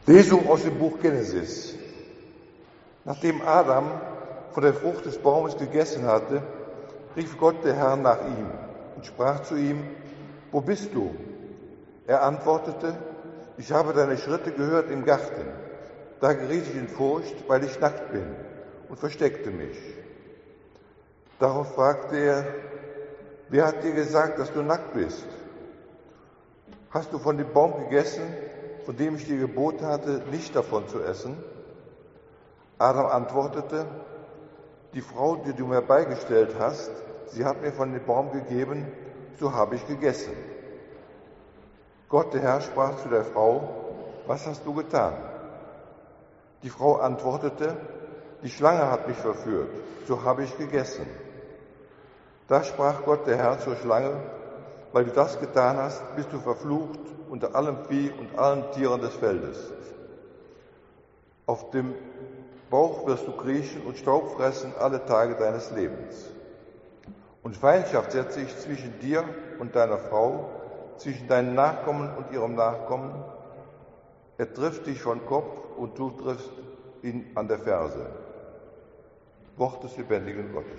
Lesung aus dem Buch Genesis. Nachdem Adam von der Frucht des Baumes gegessen hatte, rief Gott der Herr nach ihm und sprach zu ihm: Wo bist du? Er antwortete: Ich habe deine Schritte gehört im Garten. Da geriet ich in Furcht, weil ich nackt bin, und versteckte mich. Darauf fragte er: Wer hat dir gesagt, dass du nackt bist? Hast du von dem Baum gegessen, von dem ich dir geboten hatte, nicht davon zu essen? Adam antwortete: Die Frau, die du mir beigestellt hast, sie hat mir von dem Baum gegeben, so habe ich gegessen. Gott, der Herr, sprach zu der Frau: Was hast du getan? Die Frau antwortete: Die Schlange hat mich verführt, so habe ich gegessen. Da sprach Gott, der Herr, zur Schlange: Weil du das getan hast, bist du verflucht unter allem Vieh und allen Tieren des Feldes. Auf dem Bauch wirst du kriechen und Staub fressen alle Tage deines Lebens. Und Feindschaft setze ich zwischen dir und deiner Frau, zwischen deinen Nachkommen und ihrem Nachkommen. Er trifft dich von Kopf und du triffst ihn an der Ferse. Wort des lebendigen Gottes.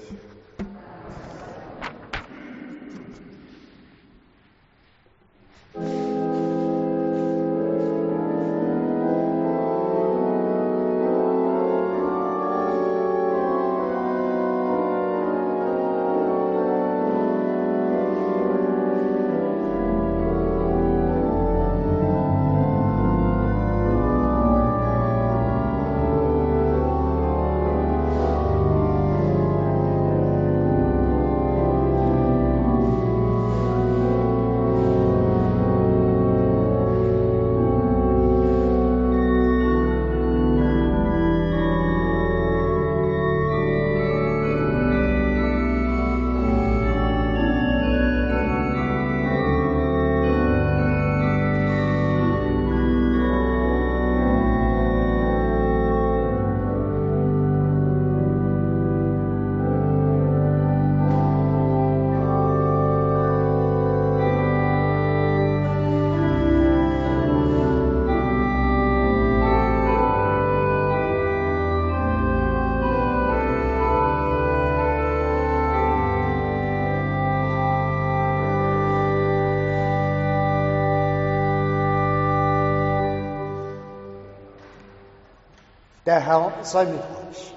Der Herr sei mit euch.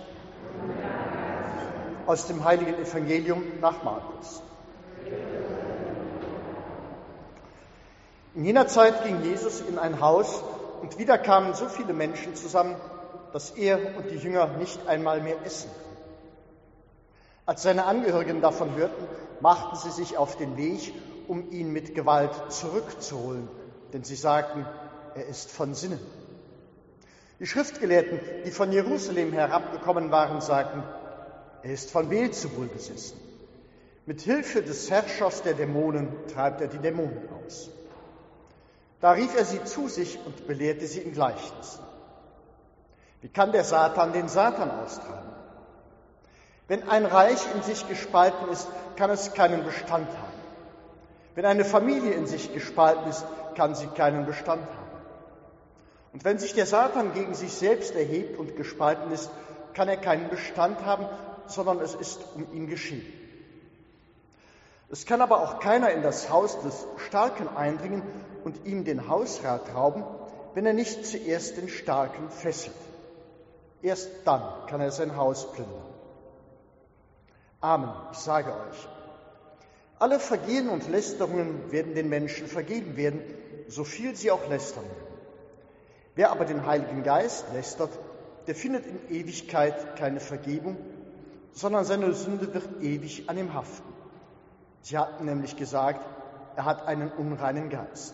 Aus dem heiligen Evangelium nach Markus. In jener Zeit ging Jesus in ein Haus, und wieder kamen so viele Menschen zusammen, dass er und die Jünger nicht einmal mehr essen konnten. Als seine Angehörigen davon hörten, machten sie sich auf den Weg, um ihn mit Gewalt zurückzuholen, denn sie sagten, er ist von Sinnen. Die Schriftgelehrten, die von Jerusalem herabgekommen waren, sagten, er ist von Beelzebul besessen. Mit Hilfe des Herrschers der Dämonen treibt er die Dämonen aus. Da rief er sie zu sich und belehrte sie in Gleichnissen. Wie kann der Satan den Satan austreiben? Wenn ein Reich in sich gespalten ist, kann es keinen Bestand haben. Wenn eine Familie in sich gespalten ist, kann sie keinen Bestand haben. Und wenn sich der Satan gegen sich selbst erhebt und gespalten ist, kann er keinen Bestand haben, sondern es ist um ihn geschehen. Es kann aber auch keiner in das Haus des Starken eindringen und ihm den Hausrat rauben, wenn er nicht zuerst den Starken fesselt. Erst dann kann er sein Haus plündern. Amen, ich sage euch, alle Vergehen und Lästerungen werden den Menschen vergeben werden, so viel sie auch lästern werden. Wer aber den Heiligen Geist lästert, der findet in Ewigkeit keine Vergebung, sondern seine Sünde wird ewig an ihm haften. Sie hatten nämlich gesagt, er hat einen unreinen Geist.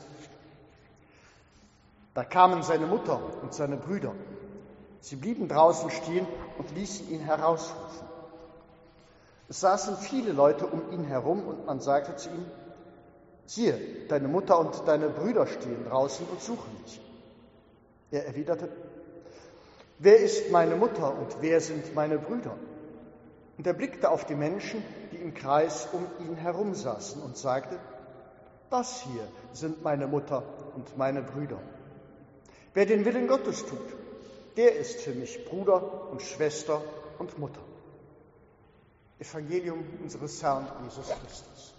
Da kamen seine Mutter und seine Brüder. Sie blieben draußen stehen und ließen ihn herausrufen. Es saßen viele Leute um ihn herum und man sagte zu ihm, siehe, deine Mutter und deine Brüder stehen draußen und suchen dich. Er erwiderte, wer ist meine Mutter und wer sind meine Brüder? Und er blickte auf die Menschen, die im Kreis um ihn herum saßen und sagte, das hier sind meine Mutter und meine Brüder. Wer den Willen Gottes tut, der ist für mich Bruder und Schwester und Mutter. Evangelium unseres Herrn Jesus Christus.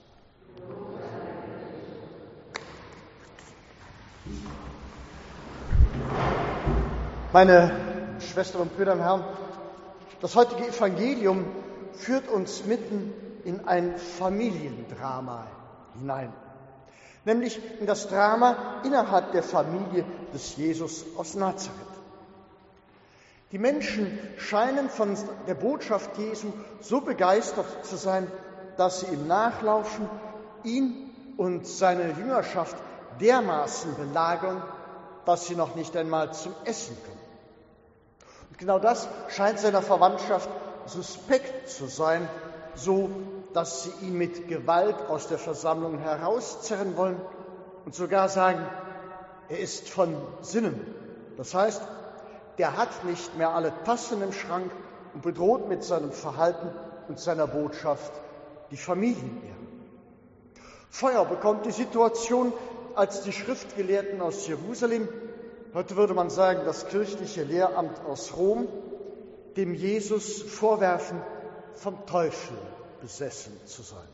Meine Schwestern und Brüder im Herrn, das heutige Evangelium führt uns mitten in ein Familiendrama hinein, nämlich in das Drama innerhalb der Familie des Jesus aus Nazareth. Die Menschen scheinen von der Botschaft Jesu so begeistert zu sein, dass sie ihm nachlaufen, ihn und seine Jüngerschaft dermaßen belagern, dass sie noch nicht einmal zum Essen kommen. Und genau das scheint seiner Verwandtschaft suspekt zu sein, so dass sie ihn mit Gewalt aus der Versammlung herauszerren wollen und sogar sagen, er ist von Sinnen. Das heißt, der hat nicht mehr alle Tassen im Schrank und bedroht mit seinem Verhalten und seiner Botschaft die Familienehre. Feuer bekommt die Situation, als die Schriftgelehrten aus Jerusalem, heute würde man sagen das kirchliche Lehramt aus Rom, dem Jesus vorwerfen, vom Teufel besessen zu sein.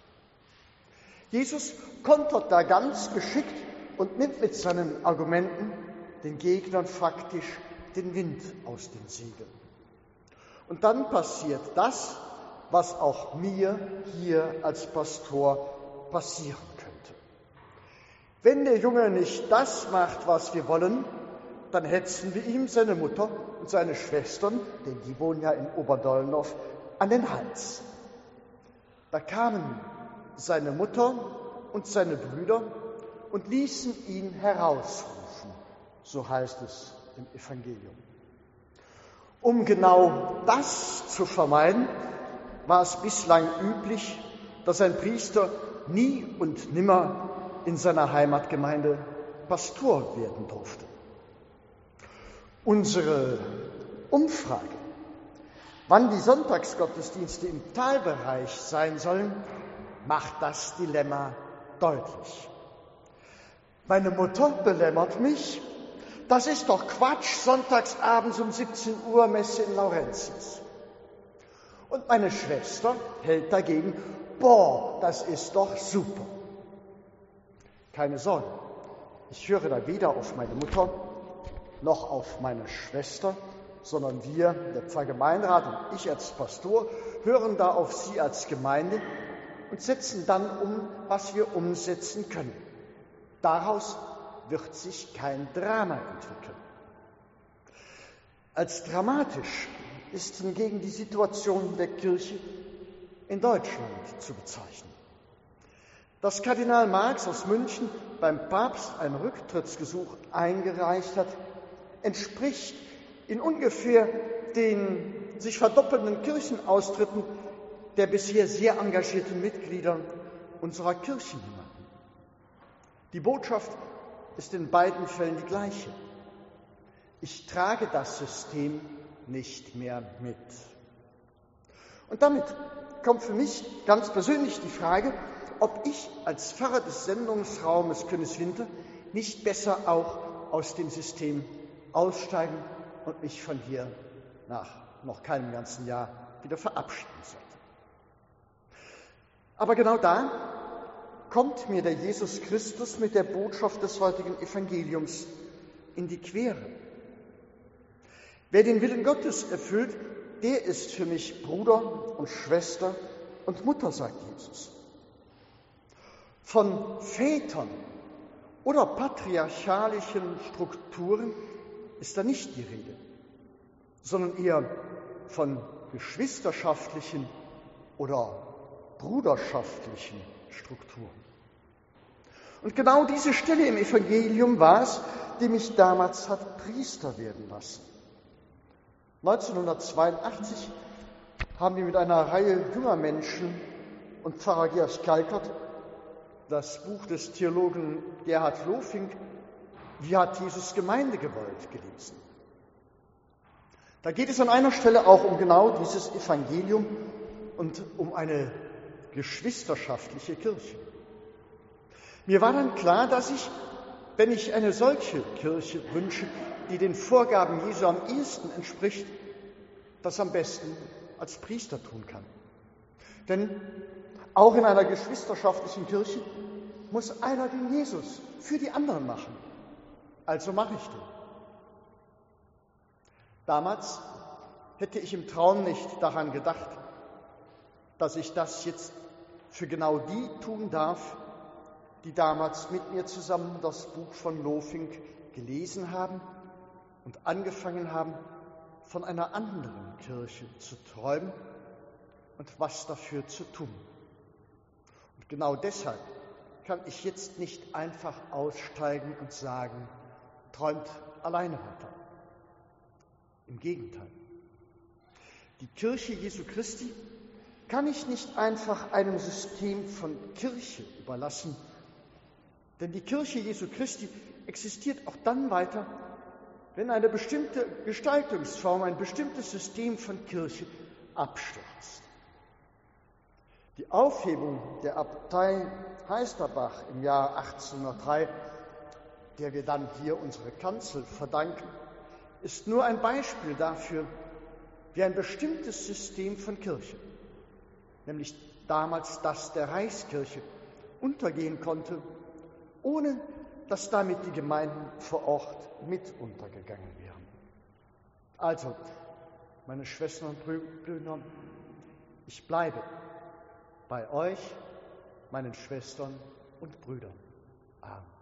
Jesus kontert da ganz geschickt und nimmt mit seinen Argumenten den Gegnern faktisch den Wind aus den Segeln. Und dann passiert das, was auch mir hier als Pastor passieren könnte. Wenn der Junge nicht das macht, was wir wollen, dann hetzen wir ihm seine Mutter und seine Schwestern, denn die wohnen ja in Oberdollendorf, an den Hals. Da kamen seine Mutter und seine Brüder und ließen ihn herausrufen, so heißt es im Evangelium. Um genau das zu vermeiden, war es bislang üblich, dass ein Priester nie und nimmer in seiner Heimatgemeinde Pastor werden durfte. Unsere Umfrage, wann die Sonntagsgottesdienste im Talbereich sein sollen, macht das Dilemma deutlich. Meine Mutter belämmert mich, das ist doch Quatsch, sonntagsabends um 17 Uhr Messe in Laurentius. Und meine Schwester hält dagegen, das ist doch super. Keine Sorge, ich höre da weder auf meine Mutter noch auf meine Schwester, sondern wir, der Pfarrgemeinderat und ich als Pastor, hören da auf sie als Gemeinde und setzen dann um, was wir umsetzen können. Daraus wird sich kein Drama entwickeln. Als dramatisch ist hingegen die Situation der Kirche in Deutschland zu bezeichnen. Dass Kardinal Marx aus München beim Papst ein Rücktrittsgesuch eingereicht hat, entspricht in ungefähr den sich verdoppelnden Kirchenaustritten der bisher sehr engagierten Mitglieder unserer Kirchengemeinden. Die Botschaft ist in beiden Fällen die gleiche. Ich trage das System nicht mehr mit. Und damit kommt für mich ganz persönlich die Frage, ob ich als Pfarrer des Sendungsraumes Königswinter nicht besser auch aus dem System aussteigen und mich von hier nach noch keinem ganzen Jahr wieder verabschieden sollte. Aber genau da kommt mir der Jesus Christus mit der Botschaft des heutigen Evangeliums in die Quere. Wer den Willen Gottes erfüllt, der ist für mich Bruder und Schwester und Mutter, sagt Jesus. Von Vätern oder patriarchalischen Strukturen ist da nicht die Rede, sondern eher von geschwisterschaftlichen oder bruderschaftlichen Strukturen. Und genau diese Stelle im Evangelium war es, die mich damals hat Priester werden lassen. 1982 haben wir mit einer Reihe junger Menschen und Pfarrer Georg Kalkert das Buch des Theologen Gerhard Lofink, Wie hat Jesus Gemeinde gewollt, gelesen. Da geht es an einer Stelle auch um genau dieses Evangelium und um eine geschwisterschaftliche Kirche. Mir war dann klar, dass ich wenn ich eine solche Kirche wünsche, die den Vorgaben Jesu am ehesten entspricht, das am besten als Priester tun kann. Denn auch in einer geschwisterschaftlichen Kirche muss einer den Jesus für die anderen machen. Also mache ich den. Damals hätte ich im Traum nicht daran gedacht, dass ich das jetzt für genau die tun darf, die damals mit mir zusammen das Buch von Lofink gelesen haben und angefangen haben, von einer anderen Kirche zu träumen und was dafür zu tun. Und genau deshalb kann ich jetzt nicht einfach aussteigen und sagen, träumt alleine weiter. Im Gegenteil. Die Kirche Jesu Christi kann ich nicht einfach einem System von Kirche überlassen, denn die Kirche Jesu Christi existiert auch dann weiter, wenn eine bestimmte Gestaltungsform, ein bestimmtes System von Kirche abstürzt. Die Aufhebung der Abtei Heisterbach im Jahr 1803, der wir dann hier unsere Kanzel verdanken, ist nur ein Beispiel dafür, wie ein bestimmtes System von Kirche, nämlich damals das der Reichskirche, untergehen konnte, ohne dass damit die Gemeinden vor Ort mit untergegangen wären. Also, meine Schwestern und Brüder, ich bleibe bei euch, meinen Schwestern und Brüdern. Amen.